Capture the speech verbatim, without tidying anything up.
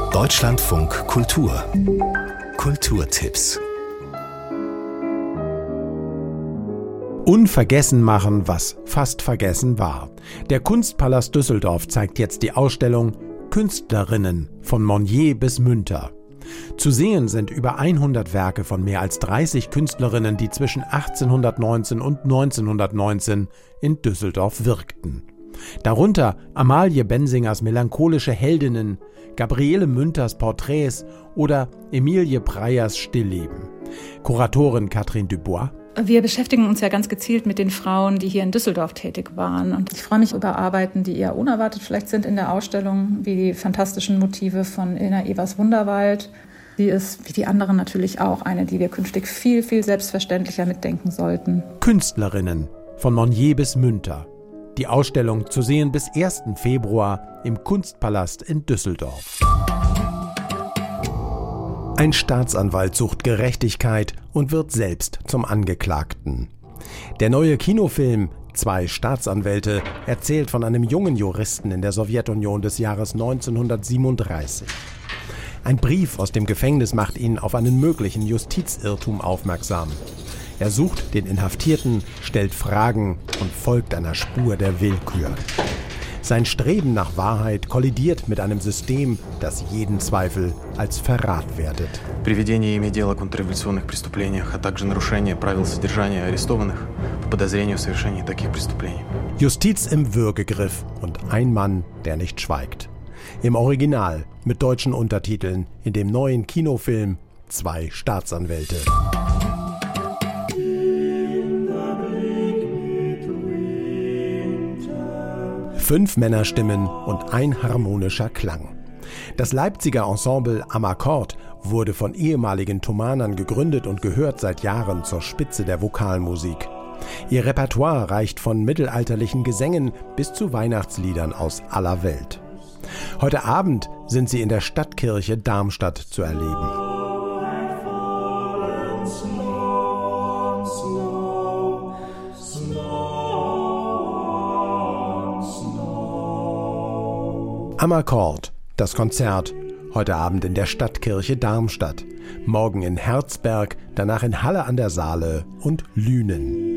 Deutschlandfunk Kultur Kulturtipps. Unvergessen machen, was fast vergessen war. Der Kunstpalast Düsseldorf zeigt jetzt die Ausstellung Künstlerinnen von Monnier bis Münter. Zu sehen sind über hundert Werke von mehr als dreißig Künstlerinnen, die zwischen achtzehnhundertneunzehn und neunzehnhundertneunzehn in Düsseldorf wirkten. Darunter Amalie Bensingers melancholische Heldinnen, Gabriele Münters Porträts oder Emilie Preyers Stillleben. Kuratorin Katrin Dubois: Wir beschäftigen uns ja ganz gezielt mit den Frauen, die hier in Düsseldorf tätig waren. Und ich freue mich über Arbeiten, die eher unerwartet vielleicht sind in der Ausstellung, wie die fantastischen Motive von Ilna Evers-Wunderwald. Sie ist, wie die anderen natürlich auch, eine, die wir künftig viel, viel selbstverständlicher mitdenken sollten. Künstlerinnen von Monnier bis Münter. Die Ausstellung zu sehen bis ersten Februar im Kunstpalast in Düsseldorf. Ein Staatsanwalt sucht Gerechtigkeit und wird selbst zum Angeklagten. Der neue Kinofilm Zwei Staatsanwälte erzählt von einem jungen Juristen in der Sowjetunion des Jahres neunzehnhundertsiebenunddreißig. Ein Brief aus dem Gefängnis macht ihn auf einen möglichen Justizirrtum aufmerksam. Er sucht den Inhaftierten, stellt Fragen und folgt einer Spur der Willkür. Sein Streben nach Wahrheit kollidiert mit einem System, das jeden Zweifel als Verrat wertet. Приведение ими дела о контрреволюционных преступлениях, а также нарушение правил содержания арестованных по подозрению в совершении таких преступлений. Justiz im Würgegriff und ein Mann, der nicht schweigt. Im Original mit deutschen Untertiteln in dem neuen Kinofilm Zwei Staatsanwälte. Fünf Männerstimmen und ein harmonischer Klang. Das Leipziger Ensemble Amakord wurde von ehemaligen Thomanern gegründet und gehört seit Jahren zur Spitze der Vokalmusik. Ihr Repertoire reicht von mittelalterlichen Gesängen bis zu Weihnachtsliedern aus aller Welt. Heute Abend sind sie in der Stadtkirche Darmstadt zu erleben. Amakord, das Konzert, heute Abend in der Stadtkirche Darmstadt, morgen in Herzberg, danach in Halle an der Saale und Lünen.